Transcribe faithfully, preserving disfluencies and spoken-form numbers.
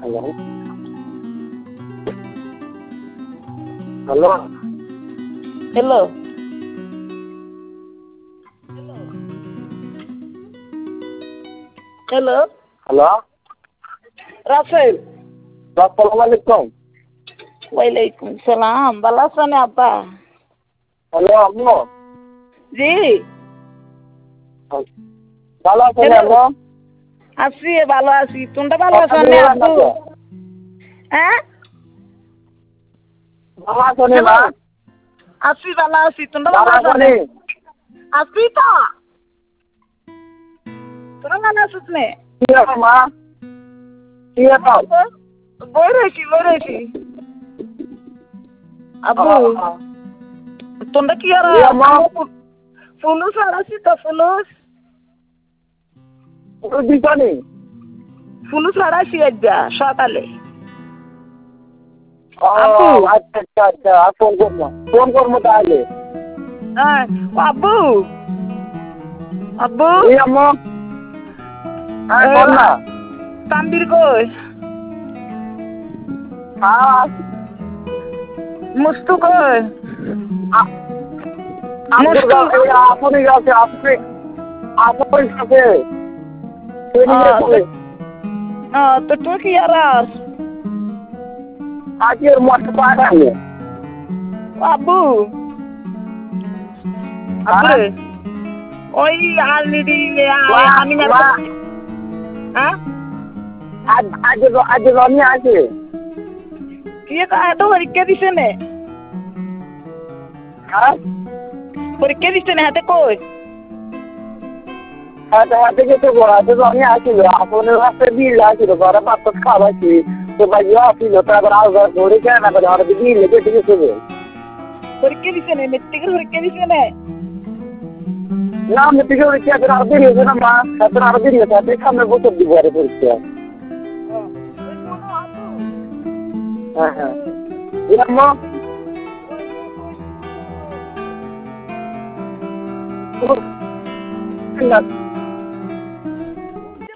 Hello hello hello hello hello Rasel আসসালামু আলাইকুম। ওয়ালাইকুম সালাম। ভালো আছেন আপা? হ্যালো আম্মু, জি ভালো আছেন হ্যালো আম্মু? আছি, ভালো আছি। তোমরা ভালো কথা আছো না বলবেন না আব্বু? তো? হ্যাঁ ভালো আছেন হ্যালো মা? আছি, ভালো আছি। তোমরা ভালো ভালো আছো না? আছেন? আছি তো। তোমরা ভালো আছো না? কি ব্যাপার মা? কি ব্যাপার? বই রয়েছি বই রয়েছি আব্বু। তোমরা কি আর জি আম্মু, ফুলুস আর আছি তো ফুলুস কোনো বিষয় নেই। ফুলুস হারাইছি একটা সকালে ও আব্বু। আচ্ছা আচ্ছা আচ্ছা, আর ফোন করবো ফোন করবো তাহলে। হ্যাঁ ও আব্বু আব্বু জি আম্মু, হ্যাঁ বল না। তাম্বির কই? হ্যাঁ মুস্তু কই? আব্বুর মুস্তু কাছে আপনি কাছে আপনি আপনার কাছে ট্রেনিং এ চলে তো তুই কি আর আজকের মাঠে পাঠাবে। আব্বু আব্বু রে ওই অলরেডি আমি না মা হ্যাঁ আজ আজ আজ রনি আছে। কি এত পরীক্ষা দিছে নে? হ্যাঁ পরীক্ষা দিছে না হাতে কই? হাতে হাতে গেছে হাতে রনি আসিল আপনার রাস্তায় বিল আসিল ঘরে ভাত খাওয়াছি তো ভাই আসিল তারপর আবার ধরে কেন না করে আর বিল লেগে থেকে চলে পরীক্ষা দিছে না? মেট্রিকের পরীক্ষা দিছে না? না আমি থেকে পরীক্ষা এখন আরো দেরি হয়েছে না মা, এখন আরো দেরি হয়েছে আপনি সামনের বছর দিব আরে পরীক্ষা। হ্যাঁ হ্যাঁ আম্মু